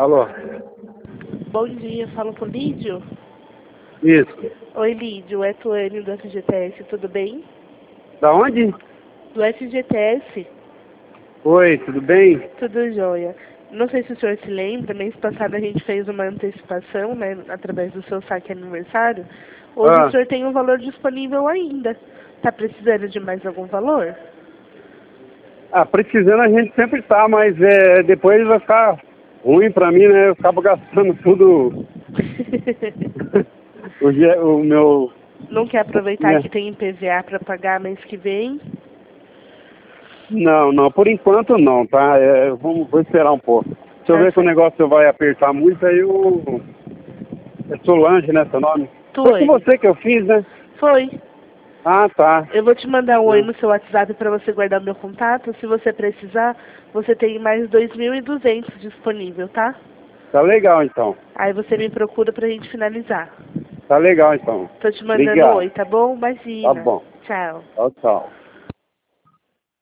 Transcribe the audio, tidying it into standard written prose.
Alô? Bom dia, falo com o Lídio? Isso. Oi, Lídio, é Tuane do FGTS, tudo bem? Da onde? Do FGTS, Oi, tudo bem? tudo jóia. Não sei se o senhor se lembra, mês passado a gente fez uma antecipação, né, através do seu saque aniversário. Hoje o senhor tem um valor disponível ainda. Tá precisando de mais algum valor? Precisando a gente sempre tá, mas depois vai ficar ruim pra mim, né? Eu acabo gastando tudo o meu... Não quer aproveitar que tem IPVA para pagar mês que vem? Não, por enquanto não, tá? Vou esperar um pouco. Se eu ver que o negócio vai apertar muito, aí eu... É Solange, né, seu nome? Foi com você que eu fiz, né? Foi. Ah, tá. Eu vou te mandar um oi no seu WhatsApp para você guardar meu contato. Se você precisar, você tem mais 2.200 disponível, tá? Tá legal, então. Aí você me procura pra gente finalizar. Tá legal, então. Tô te mandando um Obrigado. oi, tá bom? Tá Imagina. bom. Tchau. Tchau, tchau.